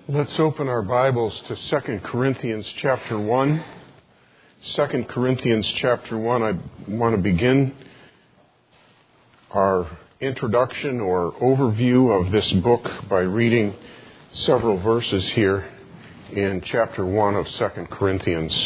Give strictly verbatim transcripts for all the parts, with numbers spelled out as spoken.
Let's open our Bibles to Second Corinthians chapter one. Second Corinthians chapter one, I want to begin our introduction or overview of this book by reading several verses here in chapter one of Second Corinthians.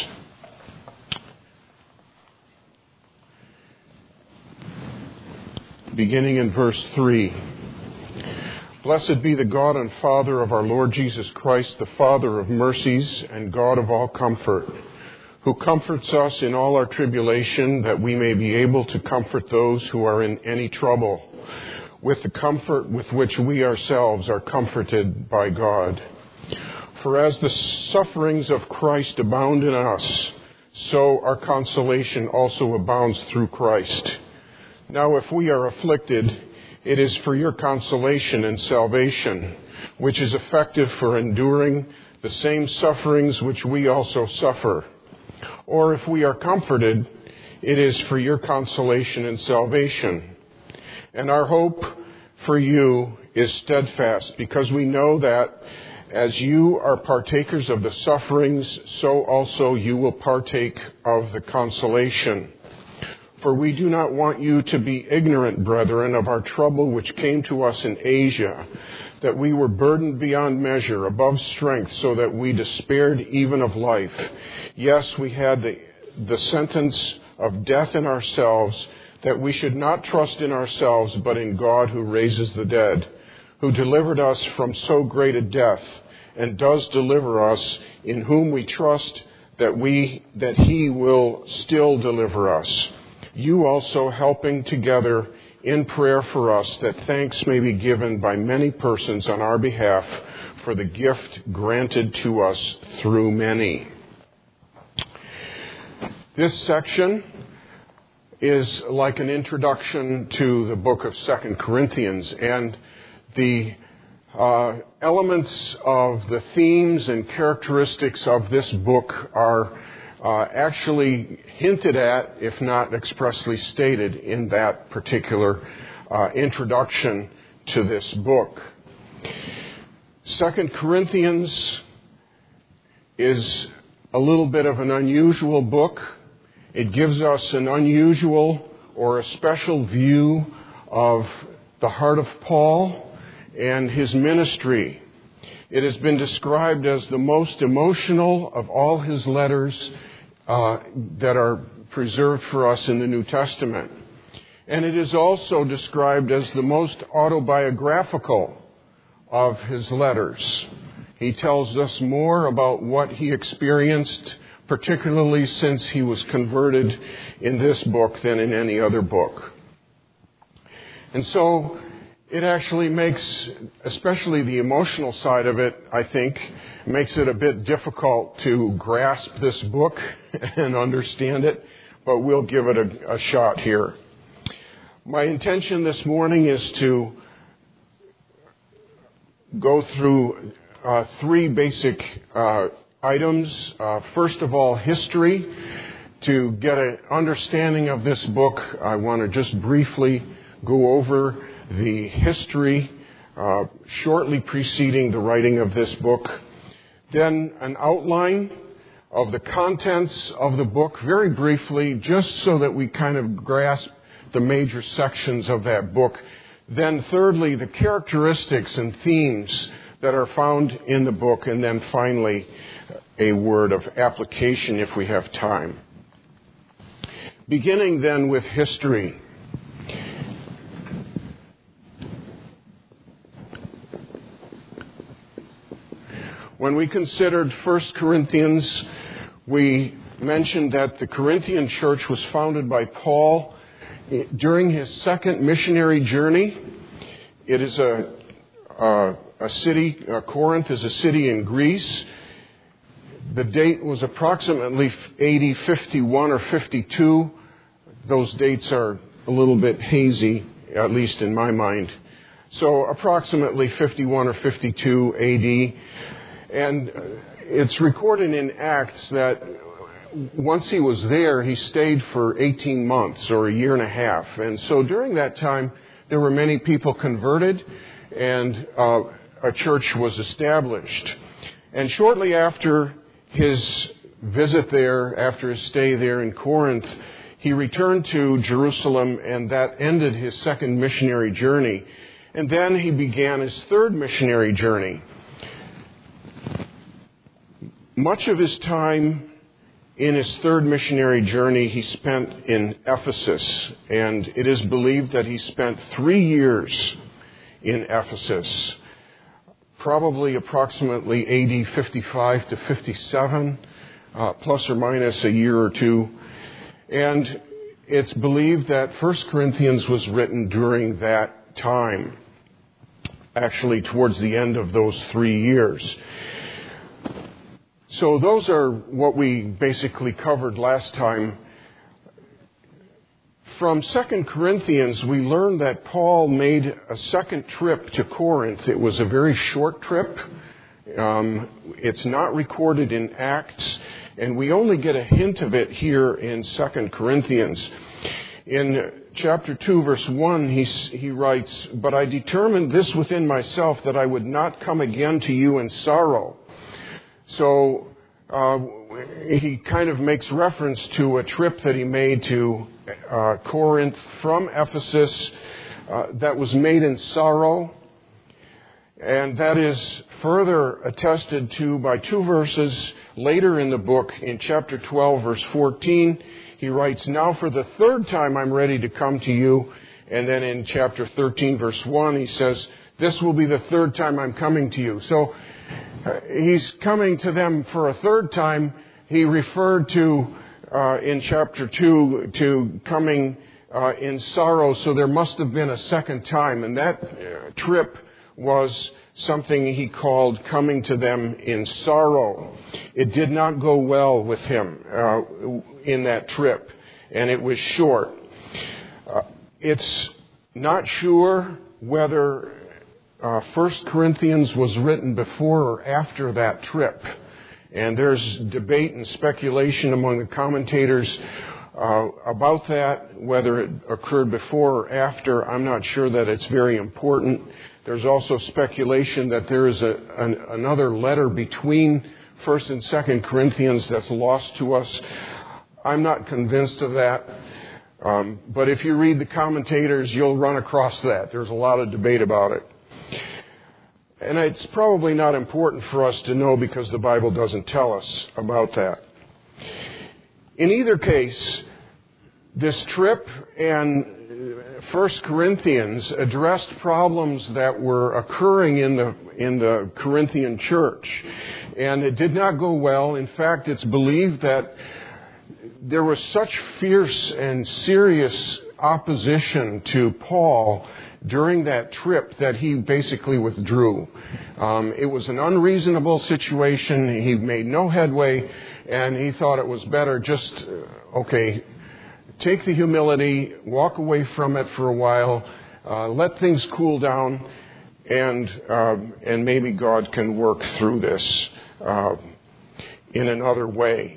Beginning in verse three. Blessed be the God and Father of our Lord Jesus Christ, the Father of mercies and God of all comfort, who comforts us in all our tribulation, that we may be able to comfort those who are in any trouble, with the comfort with which we ourselves are comforted by God. For as the sufferings of Christ abound in us, so our consolation also abounds through Christ. Now if we are afflicted, it is for your consolation and salvation, which is effective for enduring the same sufferings which we also suffer. Or if we are comforted, it is for your consolation and salvation. And our hope for you is steadfast, because we know that as you are partakers of the sufferings, so also you will partake of the consolation. For we do not want you to be ignorant, brethren, of our trouble which came to us in Asia, that we were burdened beyond measure, above strength, so that we despaired even of life. Yes, we had the, the sentence of death in ourselves, that we should not trust in ourselves, but in God who raises the dead, who delivered us from so great a death, and does deliver us, in whom we trust that we that He will still deliver us. You also helping together in prayer for us, that thanks may be given by many persons on our behalf for the gift granted to us through many. This section is like an introduction to the book of Second Corinthians, and the uh, elements of the themes and characteristics of this book are Uh, actually hinted at, if not expressly stated, in that particular uh, introduction to this book. Second Corinthians is a little bit of an unusual book. It gives us an unusual or a special view of the heart of Paul and his ministry. It has been described as the most emotional of all his letters Uh, that are preserved for us in the New Testament. And it is also described as the most autobiographical of his letters. He tells us more about what he experienced, particularly since he was converted in this book than in any other book. And so it actually makes, especially the emotional side of it, I think, makes it a bit difficult to grasp this book and understand it, but we'll give it a, a shot here. My intention this morning is to go through uh, three basic uh, items. Uh, first of all, history. To get an understanding of this book, I want to just briefly go over the history uh, shortly preceding the writing of this book. Then an outline of the contents of the book, very briefly, just so that we kind of grasp the major sections of that book. Then thirdly, the characteristics and themes that are found in the book. And then finally, a word of application if we have time. Beginning then with history. When we considered First Corinthians, we mentioned that the Corinthian church was founded by Paul during his second missionary journey. It is a, a, a city, uh, Corinth is a city in Greece. The date was approximately A D fifty-one or fifty-two. Those dates are a little bit hazy, at least in my mind. So approximately fifty-one or fifty-two A D. And it's recorded in Acts that once he was there, he stayed for eighteen months or a year and a half. And so during that time, there were many people converted, and uh, a church was established. And shortly after his visit there, after his stay there in Corinth, he returned to Jerusalem, and that ended his second missionary journey. And then he began his third missionary journey. Much of his time in his third missionary journey he spent in Ephesus, and it is believed that he spent three years in Ephesus, probably approximately A D fifty-five to fifty-seven, uh, plus or minus a year or two. And it's believed that First Corinthians was written during that time, actually towards the end of those three years. So those are what we basically covered last time. From Second Corinthians, we learned that Paul made a second trip to Corinth. It was a very short trip. Um, it's not recorded in Acts, and we only get a hint of it here in Second Corinthians. In chapter two, verse one, he, he writes, "But I determined this within myself, that I would not come again to you in sorrow." So uh, he kind of makes reference to a trip that he made to uh, Corinth from Ephesus uh, that was made in sorrow. And that is further attested to by two verses later in the book. In chapter twelve, verse fourteen, he writes, "Now for the third time I'm ready to come to you." And then in chapter thirteen, verse one, he says, "This will be the third time I'm coming to you." So uh, he's coming to them for a third time. He referred to, uh, in chapter two, to coming uh, in sorrow. So there must have been a second time. And that uh, trip was something he called coming to them in sorrow. It did not go well with him uh, in that trip, and it was short. Uh, it's not sure whether uh, First Corinthians was written before or after that trip, and there's debate and speculation among the commentators Uh, about that, whether it occurred before or after. I'm not sure that it's very important. There's also speculation that there is a, an, another letter between First and Second Corinthians that's lost to us. I'm not convinced of that. Um, but if you read the commentators, you'll run across that. There's a lot of debate about it. And it's probably not important for us to know because the Bible doesn't tell us about that. In either case, this trip and First Corinthians addressed problems that were occurring in the in the Corinthian church, and it did not go well. In fact, it's believed that there was such fierce and serious opposition to Paul during that trip that he basically withdrew. Um, it was an unreasonable situation. He made no headway. And he thought it was better just, okay, take the humility, walk away from it for a while, uh, let things cool down, and uh, and maybe God can work through this uh, in another way.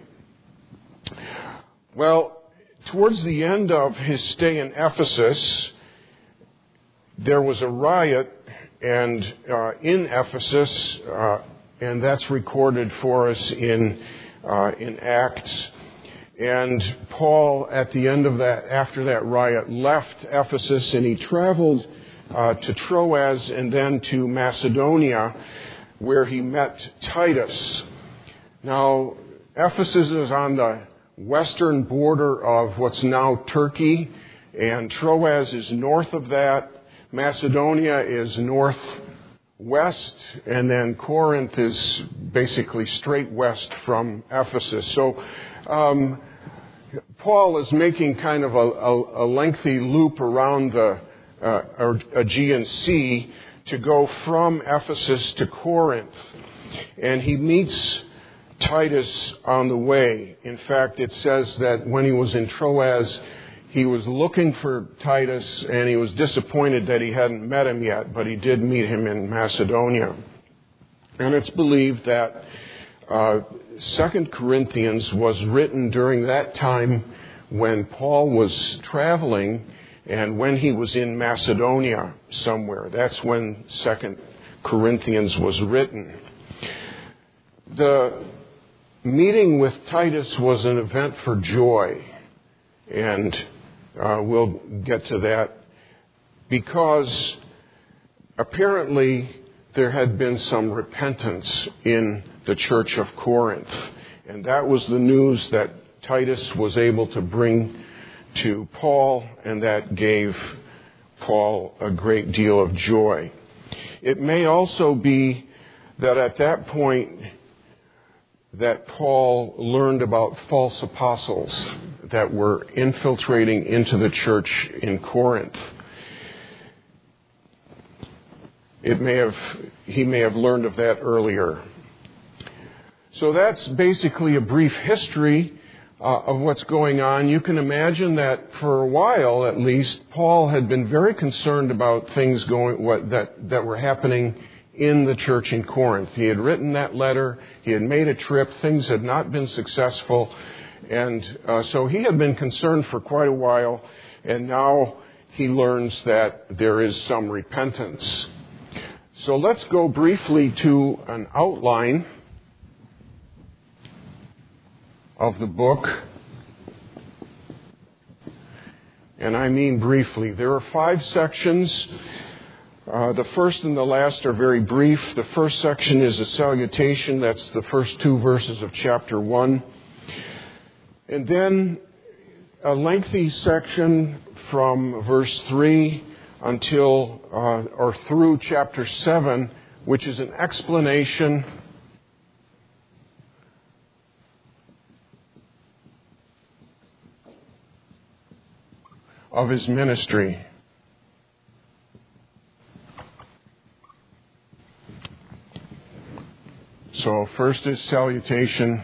Well, towards the end of his stay in Ephesus, there was a riot, and uh, in Ephesus, uh, and that's recorded for us in Uh, in Acts. And Paul, at the end of that, after that riot, left Ephesus, and he traveled uh, to Troas and then to Macedonia, where he met Titus. Now, Ephesus is on the western border of what's now Turkey, and Troas is north of that. Macedonia is north west, and then Corinth is basically straight west from Ephesus. So um, Paul is making kind of a, a, a lengthy loop around the uh, Aegean Sea to go from Ephesus to Corinth. And he meets Titus on the way. In fact, it says that when he was in Troas, he was looking for Titus, and he was disappointed that he hadn't met him yet, but he did meet him in Macedonia. And it's believed that uh, Second Corinthians was written during that time when Paul was traveling and when he was in Macedonia somewhere. That's when Second Corinthians was written. the meeting with Titus was an event for joy, and uh, we'll get to that, because apparently there had been some repentance in the church of Corinth, and that was the news that Titus was able to bring to Paul, and that gave Paul a great deal of joy. It may also be that at that point that Paul learned about false apostles that were infiltrating into the church in Corinth. It may have, he may have learned of that earlier. So that's basically a brief history uh, of what's going on. You can imagine that for a while, at least, Paul had been very concerned about things going what that that were happening in the church in Corinth. He had written that letter. He had made a trip. Things had not been successful, and uh, so he had been concerned for quite a while. And now he learns that there is some repentance. So let's go briefly to an outline of the book. And I mean briefly. There are five sections. Uh, the first and the last are very brief. The first section is a salutation. That's the first two verses of chapter one. And then a lengthy section from verse three until, uh, or through chapter seven, which is an explanation of his ministry. So first is salutation,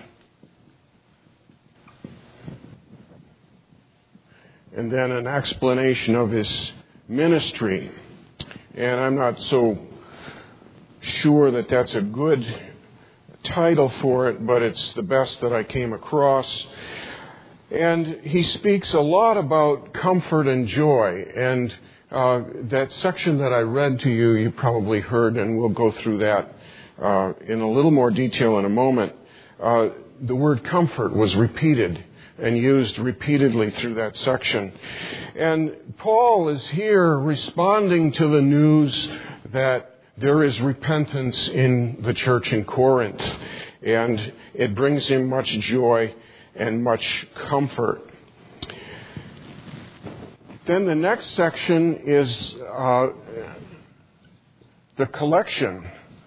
and then an explanation of his ministry. And I'm not so sure that that's a good title for it, but it's the best that I came across. And he speaks a lot about comfort and joy. And uh, that section that I read to you, you probably heard, and we'll go through that uh, in a little more detail in a moment. Uh, the word comfort was repeated and used repeatedly through that section. And Paul is here responding to the news that there is repentance in the church in Corinth, and it brings him much joy and much comfort. Then the next section is uh, the collection.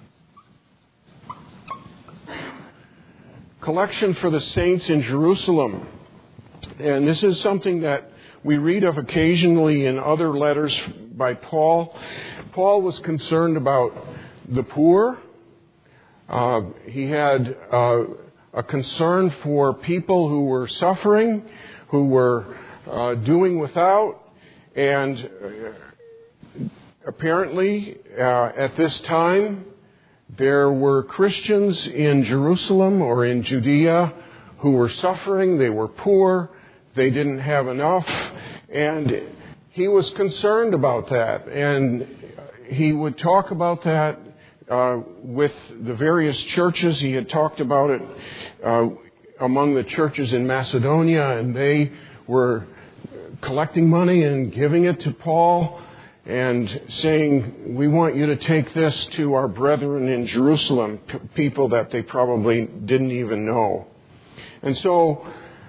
Collection for the saints in Jerusalem. And this is something that we read of occasionally in other letters by Paul. Paul was concerned about the poor. Uh, he had uh, a concern for people who were suffering, who were uh, doing without. And uh, apparently, uh, at this time, there were Christians in Jerusalem or in Judea who were suffering. They were poor. They didn't have enough. And he was concerned about that. And he would talk about that uh, with the various churches. He had talked about it uh, among the churches in Macedonia, and they were collecting money and giving it to Paul and saying, we want you to take this to our brethren in Jerusalem, p- people that they probably didn't even know. And so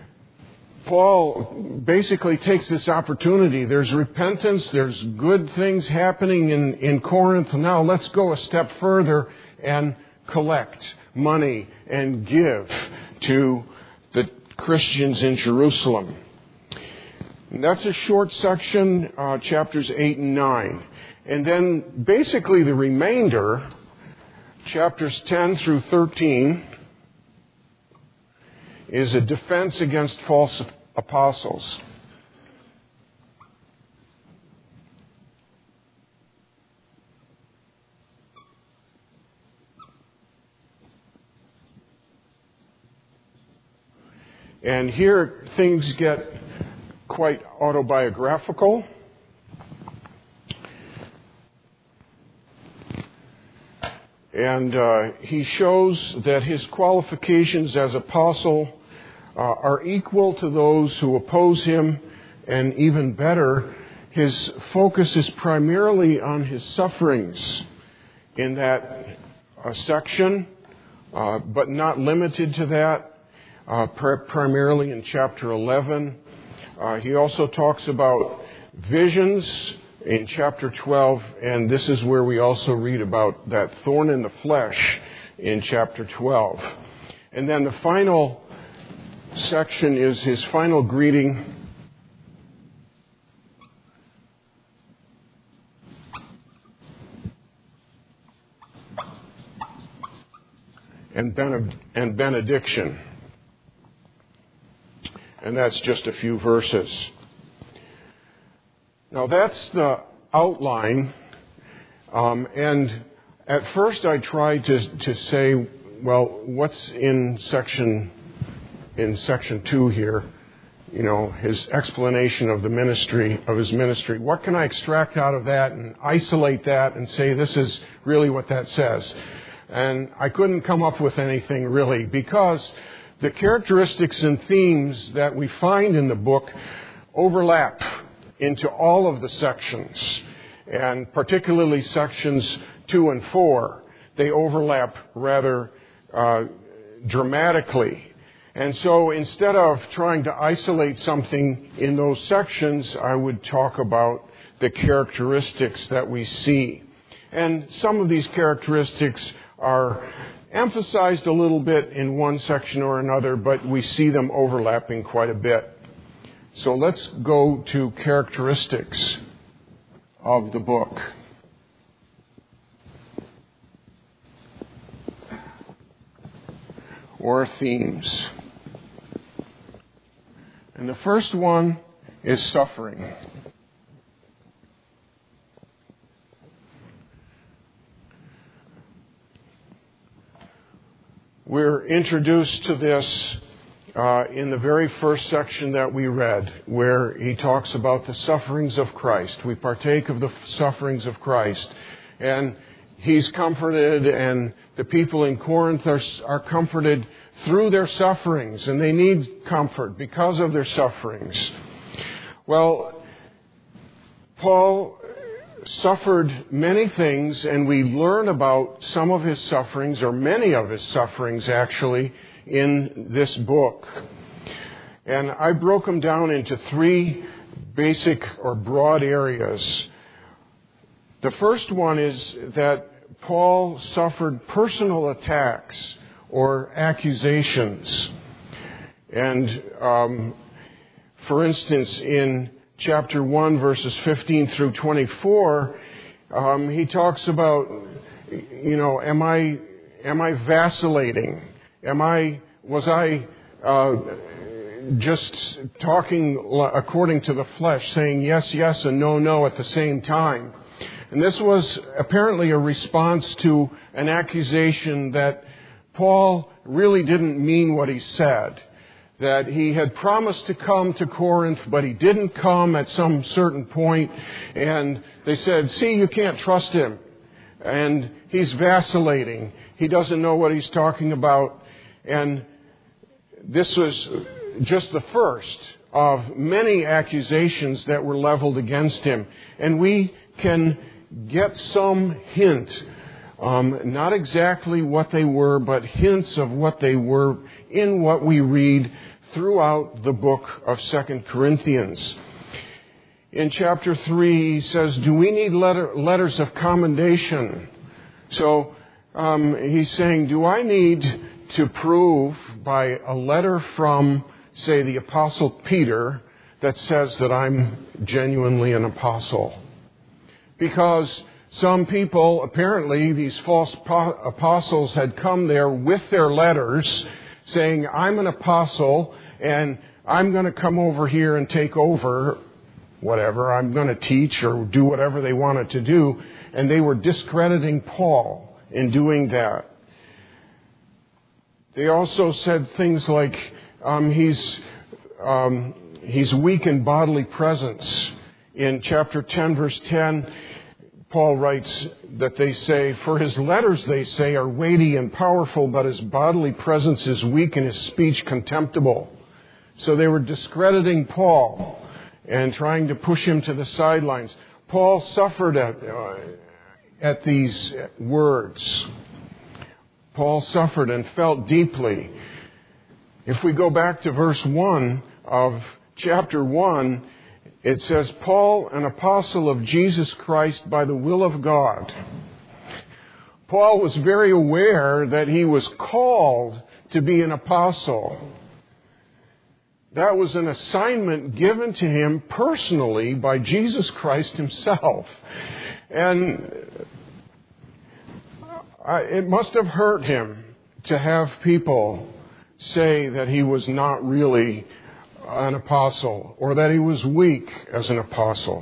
Paul basically takes this opportunity. There's repentance. There's good things happening in, in Corinth. Now let's go a step further and collect money and give to the Christians in Jerusalem. And that's a short section, uh, chapters eight and nine. And then basically the remainder, chapters ten through thirteen, is a defense against false apostles. And here things get quite autobiographical. And uh, he shows that his qualifications as apostle uh, are equal to those who oppose him, and even better, his focus is primarily on his sufferings in that uh, section, uh, but not limited to that, uh, pr- primarily in chapter eleven. Uh, he also talks about visions in chapter twelve, and this is where we also read about that thorn in the flesh in chapter twelve. And then the final section is his final greeting. And, bened- and benediction. And that's just a few verses. Now that's the outline. Um, and at first I tried to, to say, well, what's in section in section two here? You know, his explanation of the ministry, of his ministry. What can I extract out of that and isolate that and say this is really what that says? And I couldn't come up with anything really, because the characteristics and themes that we find in the book overlap into all of the sections, and particularly sections two and four. They overlap rather uh, dramatically. And so instead of trying to isolate something in those sections, I would talk about the characteristics that we see. And some of these characteristics are emphasized a little bit in one section or another, but we see them overlapping quite a bit. So let's go to characteristics of the book. Or themes. And the first one is suffering. We're introduced to this uh, in the very first section that we read, where he talks about the sufferings of Christ. We partake of the sufferings of Christ. And he's comforted, and the people in Corinth are, are comforted through their sufferings, and they need comfort because of their sufferings. Well, Paul suffered many things, and we learn about some of his sufferings, or many of his sufferings actually, in this book. And I broke them down into three basic or broad areas. The first one is that Paul suffered personal attacks or accusations. And um, for instance, in chapter one, verses fifteen through twenty-four, um, he talks about, you know, am I am I vacillating? Am I was I uh, just talking according to the flesh, saying yes, yes, and no, no at the same time? And this was apparently a response to an accusation that Paul really didn't mean what he said. That he had promised to come to Corinth, but he didn't come at some certain point. And they said, see, you can't trust him. And he's vacillating. He doesn't know what he's talking about. And this was just the first of many accusations that were leveled against him. And we can get some hint, um, not exactly what they were, but hints of what they were in what we read throughout the book of Second Corinthians. In chapter three, he says, do we need letter, letters of commendation? So um, he's saying, do I need to prove by a letter from, say, the Apostle Peter that says that I'm genuinely an apostle? Because some people, apparently these false apostles, had come there with their letters saying, I'm an apostle and I'm going to come over here and take over whatever. I'm going to teach or do whatever they wanted to do. And they were discrediting Paul in doing that. They also said things like, um, he's, um, he's weak in bodily presence. In chapter ten, verse ten, Paul writes that they say, for his letters, they say, are weighty and powerful, but his bodily presence is weak and his speech contemptible. So they were discrediting Paul and trying to push him to the sidelines. Paul suffered at, uh, at these words. Paul suffered and felt deeply. If we go back to verse one of chapter one, it says, Paul, an apostle of Jesus Christ by the will of God. Paul was very aware that he was called to be an apostle. That was an assignment given to him personally by Jesus Christ himself. And it must have hurt him to have people say that he was not really an apostle, or that he was weak as an apostle.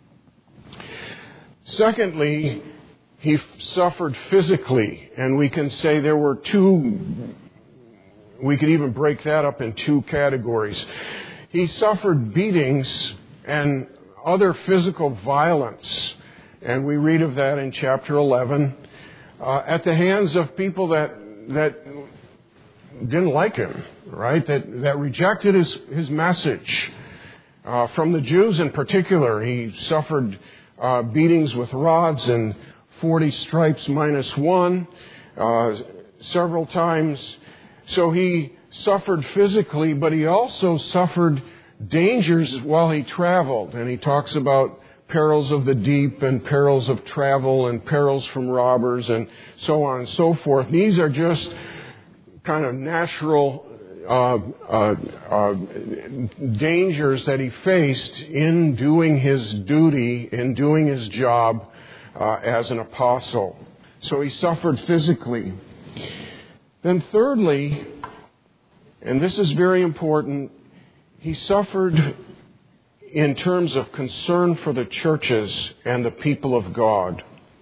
Secondly, he suffered physically, and we can say there were two, we could even break that up in two categories. He suffered beatings and other physical violence, and we read of that in chapter eleven, uh, at the hands of people that that didn't like him, right? That that rejected his, his message. Uh, from the Jews in particular, he suffered uh, beatings with rods and forty stripes minus one uh, several times. So he suffered physically, but he also suffered dangers while he traveled. And he talks about perils of the deep and perils of travel and perils from robbers and so on and so forth. These are just kind of natural uh, uh, uh, dangers that he faced in doing his duty, in doing his job uh, as an apostle. So he suffered physically. Then thirdly, and this is very important, he suffered in terms of concern for the churches and the people of God.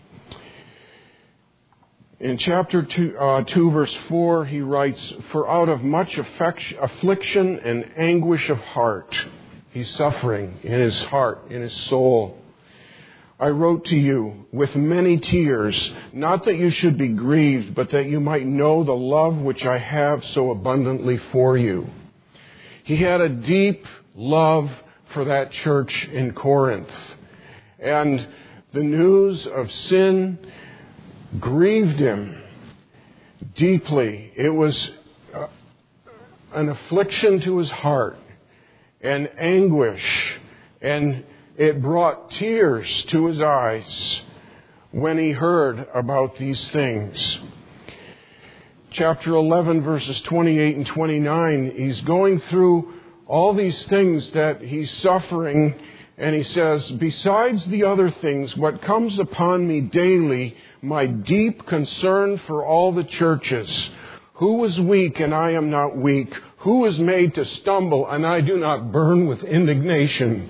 In chapter two, uh, two, verse four, he writes, for out of much affection, affliction and anguish of heart, he's suffering in his heart, in his soul. I wrote to you with many tears, not that you should be grieved, but that you might know the love which I have so abundantly for you. He had a deep love for that church in Corinth. And the news of sin grieved him deeply. It was uh, an affliction to his heart and anguish, and it brought tears to his eyes when he heard about these things. Chapter eleven, verses twenty-eight and twenty-nine, he's going through all these things that he's suffering, and he says, besides the other things, what comes upon me daily, my deep concern for all the churches. Who is weak and I am not weak? Who is made to stumble and I do not burn with indignation?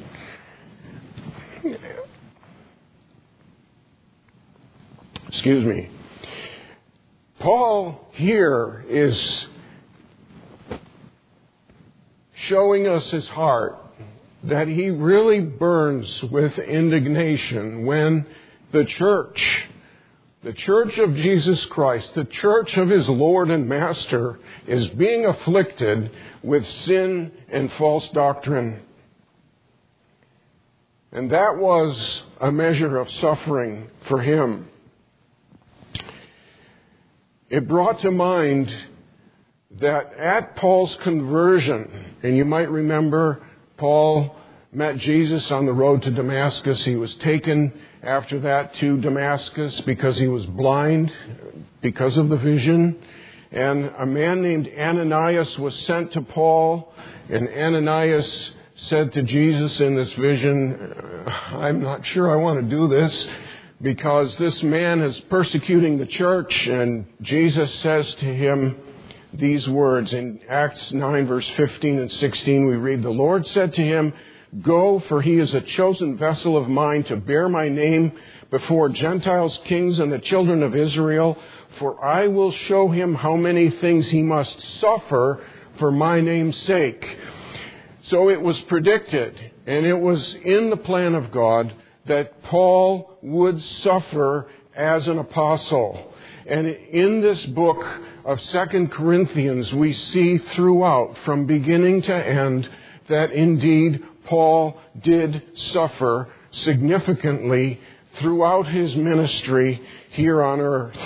Excuse me. Paul here is showing us his heart, that he really burns with indignation when the church, the church of Jesus Christ, the church of his Lord and Master, is being afflicted with sin and false doctrine. And that was a measure of suffering for him. It brought to mind that at Paul's conversion, and you might remember Paul met Jesus on the road to Damascus. He was taken after that to Damascus because he was blind because of the vision. And a man named Ananias was sent to Paul, and Ananias said to Jesus in this vision, I'm not sure I want to do this because this man is persecuting the church. And Jesus says to him these words in Acts nine, verse fifteen and sixteen, we read, the Lord said to him, go, for he is a chosen vessel of mine to bear my name before Gentiles, kings, and the children of Israel, for I will show him how many things he must suffer for my name's sake. So it was predicted, and it was in the plan of God, that Paul would suffer as an apostle. And in this book of Second Corinthians, we see throughout, from beginning to end, that indeed Paul did suffer significantly throughout his ministry here on earth.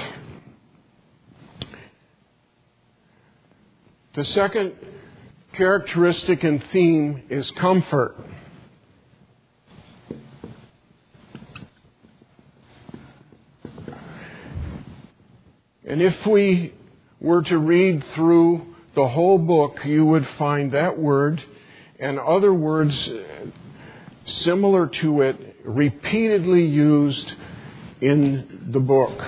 The second characteristic and theme is comfort. And if we were to read through the whole book, you would find that word and other words similar to it repeatedly used in the book.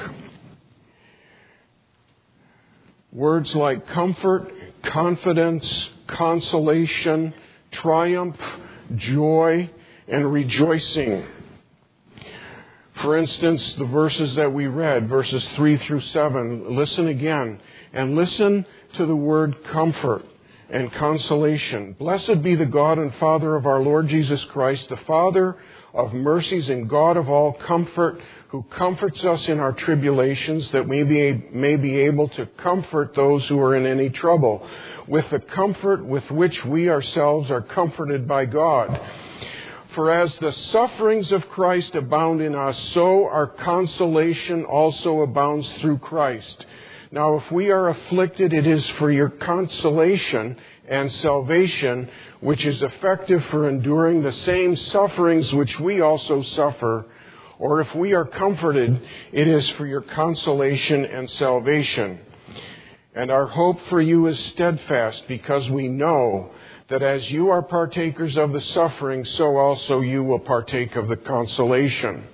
Words like comfort, confidence, consolation, triumph, joy, and rejoicing. For instance, the verses that we read, verses three through seven, listen again and listen to the word comfort and consolation. Blessed be the God and Father of our Lord Jesus Christ, the Father of mercies and God of all comfort, who comforts us in our tribulations, that we may be, may be able to comfort those who are in any trouble, with the comfort with which we ourselves are comforted by God. For as the sufferings of Christ abound in us, so our consolation also abounds through Christ. Now, if we are afflicted, it is for your consolation and salvation, which is effective for enduring the same sufferings which we also suffer. Or if we are comforted, it is for your consolation and salvation. And our hope for you is steadfast, because we know that as you are partakers of the suffering, so also you will partake of the consolation.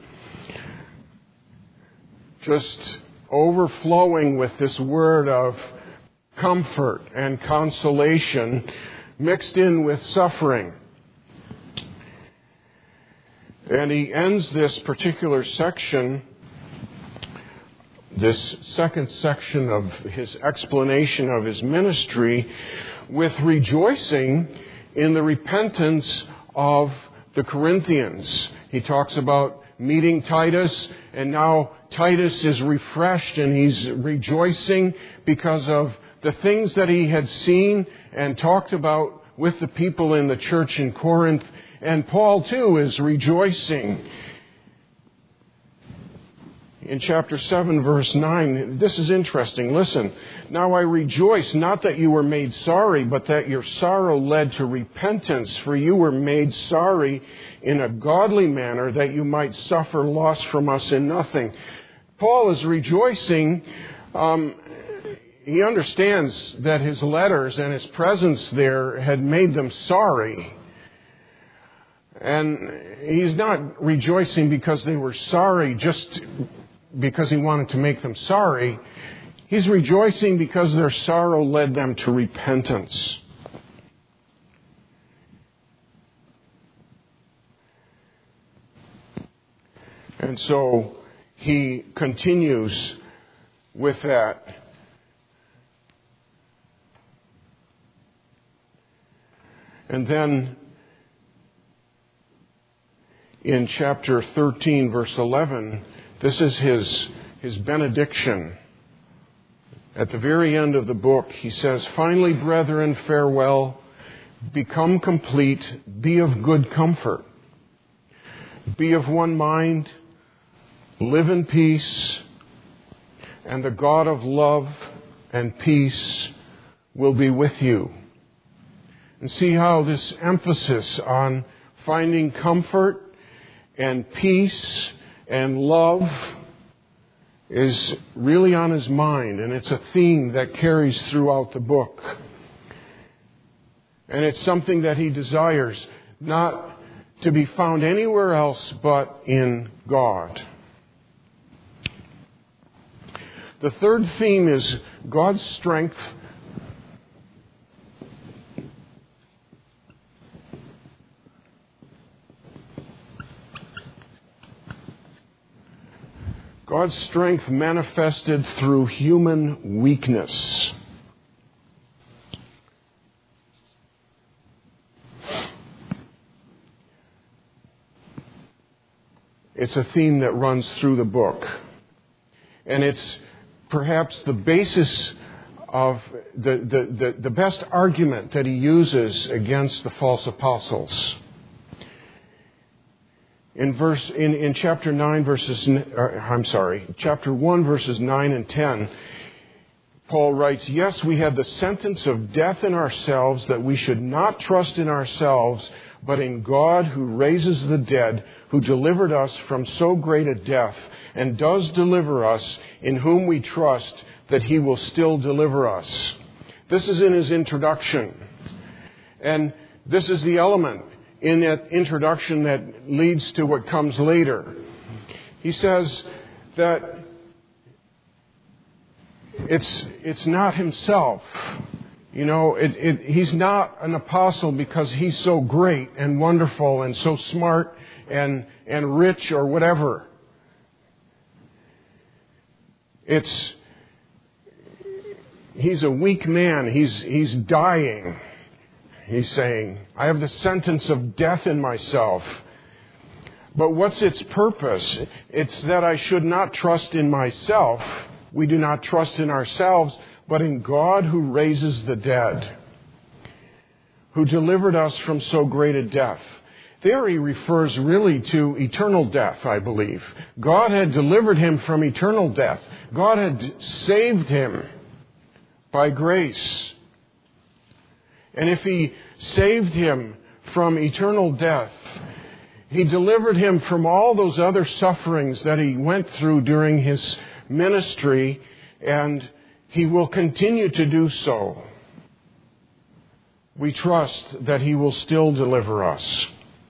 Just overflowing with this word of comfort and consolation mixed in with suffering. And he ends this particular section, this second section of his explanation of his ministry, with rejoicing in the repentance of the Corinthians. He talks about meeting Titus, and now Titus is refreshed and he's rejoicing because of the things that he had seen and talked about with the people in the church in Corinth. And Paul too is rejoicing. In chapter seven, verse nine, this is interesting. Listen, now I rejoice, not that you were made sorry, but that your sorrow led to repentance. For you were made sorry in a godly manner, that you might suffer loss from us in nothing. Paul is rejoicing. Um, he understands that his letters and his presence there had made them sorry. And he's not rejoicing because they were sorry just because he wanted to make them sorry. He's rejoicing because their sorrow led them to repentance. And so he continues with that. And then in chapter thirteen, verse eleven, this is his, his benediction. At the very end of the book, he says, finally, brethren, farewell. Become complete. Be of good comfort. Be of one mind. Live in peace. And the God of love and peace will be with you. And see how this emphasis on finding comfort and peace and love is really on his mind. And it's a theme that carries throughout the book. And it's something that he desires not to be found anywhere else but in God. The third theme is God's strength God's strength manifested through human weakness. It's a theme that runs through the book. And it's perhaps the basis of the, the, the, the best argument that he uses against the false apostles. In verse in, in chapter nine verses uh, I'm sorry, chapter one verses nine and ten, Paul writes, "Yes, we had the sentence of death in ourselves, that we should not trust in ourselves, but in God who raises the dead, who delivered us from so great a death, and does deliver us, in whom we trust that he will still deliver us." This is in his introduction. And this is the element in that introduction that leads to what comes later. He says that it's it's not himself. You know, it, it, he's not an apostle because he's so great and wonderful and so smart and and rich or whatever. It's he's a weak man. He's he's dying. He's saying, I have the sentence of death in myself. But what's its purpose? It's that I should not trust in myself. We do not trust in ourselves, but in God who raises the dead, who delivered us from so great a death. There he refers really to eternal death, I believe. God had delivered him from eternal death. God had saved him by grace. And if he saved him from eternal death, he delivered him from all those other sufferings that he went through during his ministry, and he will continue to do so. We trust that he will still deliver us.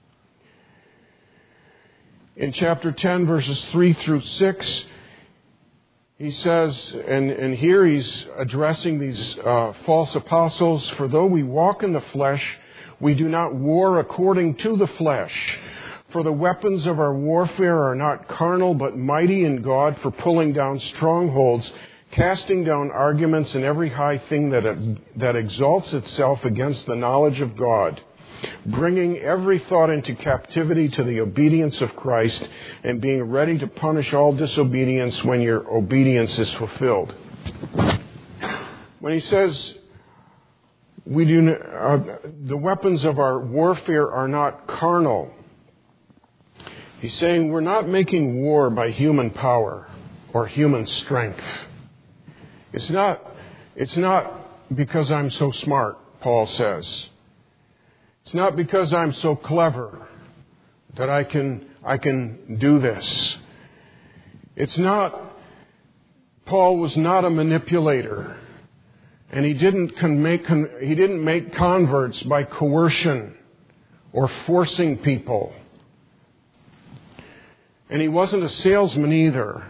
In chapter ten, verses three through six, he says, and, and here he's addressing these uh, false apostles, "For though we walk in the flesh, we do not war according to the flesh. For the weapons of our warfare are not carnal, but mighty in God for pulling down strongholds, casting down arguments and every high thing that, that exalts itself against the knowledge of God, bringing every thought into captivity to the obedience of Christ, and being ready to punish all disobedience when your obedience is fulfilled." When he says, we do uh, the weapons of our warfare are not carnal, he's saying we're not making war by human power or human strength. It's not, it's not because I'm so smart, Paul says. It's not because I'm so clever that I can I can do this. It's not, Paul was not a manipulator, and he didn't con- make con- he didn't make converts by coercion or forcing people. And he wasn't a salesman either.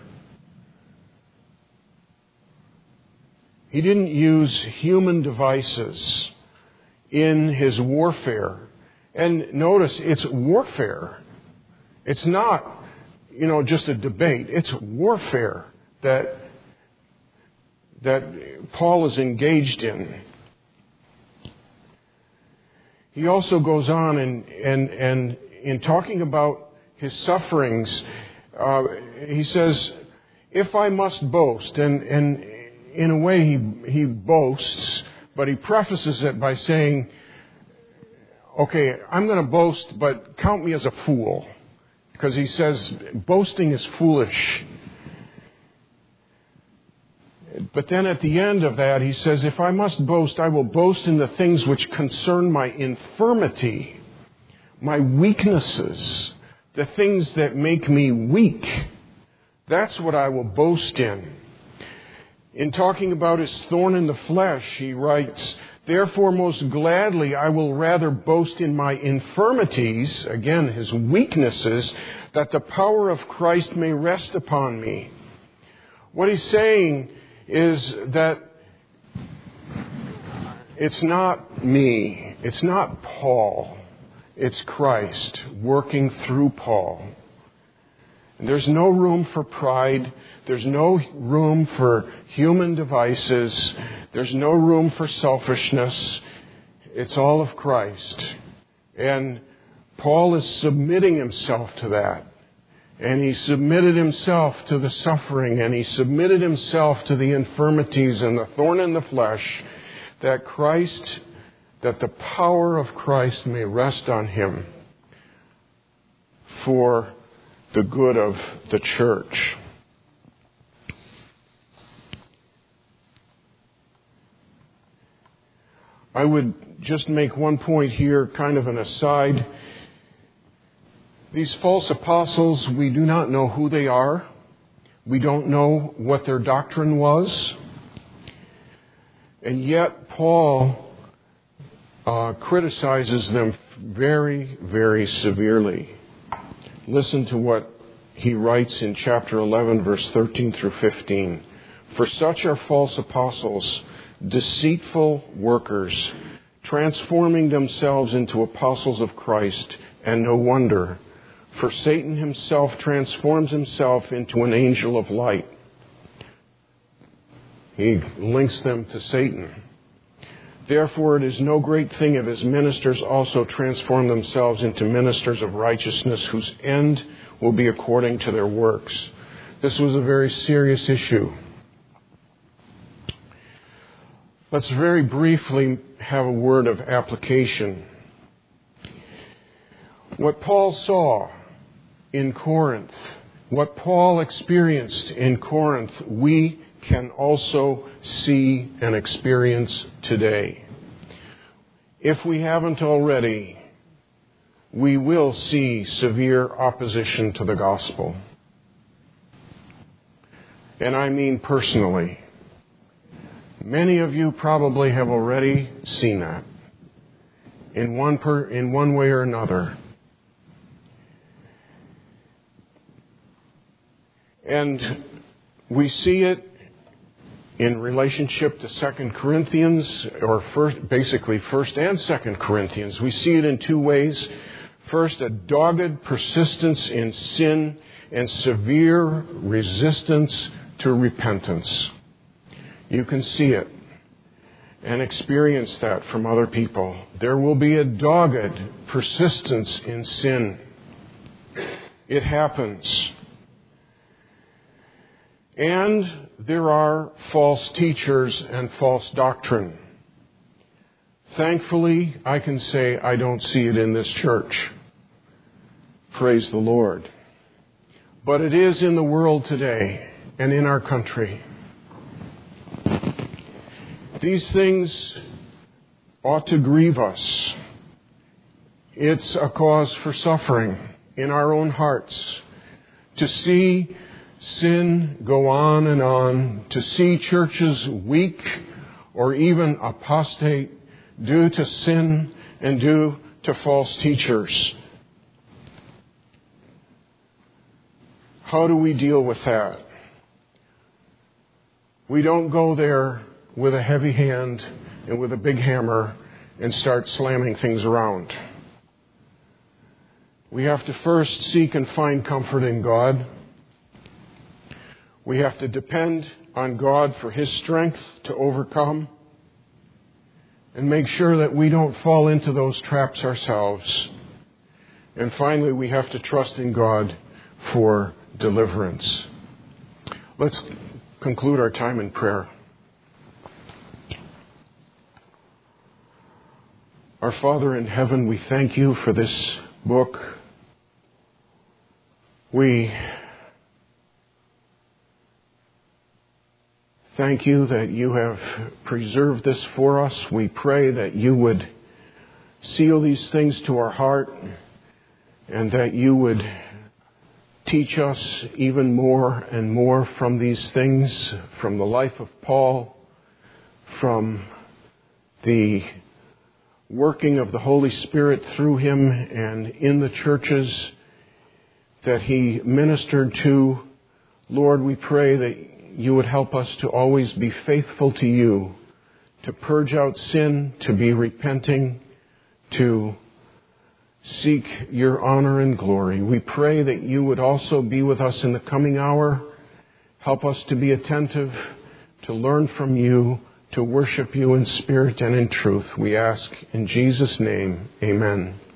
He didn't use human devices in his warfare. And notice, it's warfare. It's not, you know, just a debate. It's warfare that that Paul is engaged in. He also goes on and and and in talking about his sufferings, uh, he says, "If I must boast," and and in a way he he boasts. But he prefaces it by saying, okay, I'm going to boast, but count me as a fool. Because he says, boasting is foolish. But then at the end of that, he says, if I must boast, I will boast in the things which concern my infirmity, my weaknesses, the things that make me weak. That's what I will boast in. In talking about his thorn in the flesh, he writes, "Therefore most gladly I will rather boast in my infirmities," again his weaknesses, "that the power of Christ may rest upon me." What he's saying is that it's not me, it's not Paul, it's Christ working through Paul. There's no room for pride. There's no room for human devices. There's no room for selfishness. It's all of Christ. And Paul is submitting himself to that. And He submitted Himself to the suffering, and He submitted Himself to the infirmities and the thorn in the flesh, that Christ, that the power of Christ may rest on Him for the good of the church. I would just make one point here, kind of an aside. These false apostles, we do not know who they are. We don't know what their doctrine was. And yet Paul uh, criticizes them very, very severely. Listen to what he writes in chapter eleven, verse thirteen through fifteen. For such are false apostles, deceitful workers, transforming themselves into apostles of Christ, and no wonder. For Satan himself transforms himself into an angel of light. He links them to Satan. Therefore, it is no great thing if his ministers also transform themselves into ministers of righteousness, whose end will be according to their works. This was a very serious issue. Let's very briefly have a word of application. What Paul saw in Corinth, what Paul experienced in Corinth, we can also see and experience today. If we haven't already, we will see severe opposition to the gospel. And I mean personally. Many of you probably have already seen that in one per, in one way or another. And we see it in relationship to Second Corinthians, or first, basically First and Second Corinthians. We see it in two ways. First, a dogged persistence in sin and severe resistance to repentance. You can see it and experience that from other people. There will be a dogged persistence in sin. It happens. And there are false teachers and false doctrine. Thankfully, I can say I don't see it in this church. Praise the Lord. But it is in the world today and in our country. These things ought to grieve us. It's a cause for suffering in our own hearts to see sin go on and on, to see churches weak or even apostate due to sin and due to false teachers. How do we deal with that? We don't go there with a heavy hand and with a big hammer and start slamming things around. We have to first seek and find comfort in God. We have to depend on God for His strength to overcome, and make sure that we don't fall into those traps ourselves. And finally, we have to trust in God for deliverance. Let's conclude our time in prayer. Our Father in heaven, we thank You for this book. We thank You that You have preserved this for us. We pray that You would seal these things to our heart, and that You would teach us even more and more from these things, from the life of Paul, from the working of the Holy Spirit through him and in the churches that he ministered to. Lord, we pray that You would help us to always be faithful to You, to purge out sin, to be repenting, to seek Your honor and glory. We pray that You would also be with us in the coming hour. Help us to be attentive, to learn from You, to worship You in spirit and in truth. We ask in Jesus' name, amen.